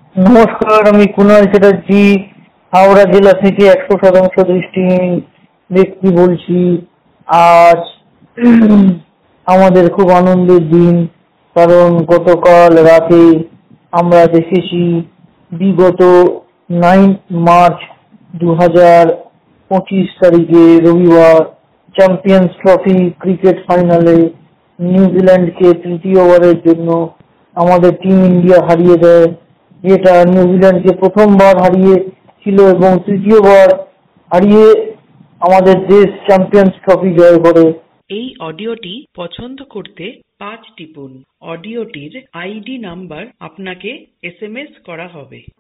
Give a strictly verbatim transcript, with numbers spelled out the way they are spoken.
নমস্কার, আমি কুনাল চ্যাটার্জি হাওড়া জেলা থেকে একশো শতাংশ দৃষ্টিহীন ব্যক্তি বলছি। আজ আমাদের খুব আনন্দের দিন, কারণ গতকাল রাতে আমরা দেখেছি বিগত নাইন্থ মার্চ দু হাজার পঁচিশ তারিখে রবিবার চ্যাম্পিয়ন্স ট্রফি ক্রিকেট ফাইনালে নিউজিল্যান্ডকে তৃতীয়বারের জন্য আমাদের টিম ইন্ডিয়া হারিয়ে দেয়, যেটা নিউজিল্যান্ডকে প্রথমবার হারিয়েছিল এবং তৃতীয়বার হারিয়ে আমাদের দেশ চ্যাম্পিয়ন্স ট্রফি জয় করে। এই অডিওটি পছন্দ করতে পাঁচ টিপুন। অডিওটির আইডি নাম্বার আপনাকে এস এম এস করা হবে।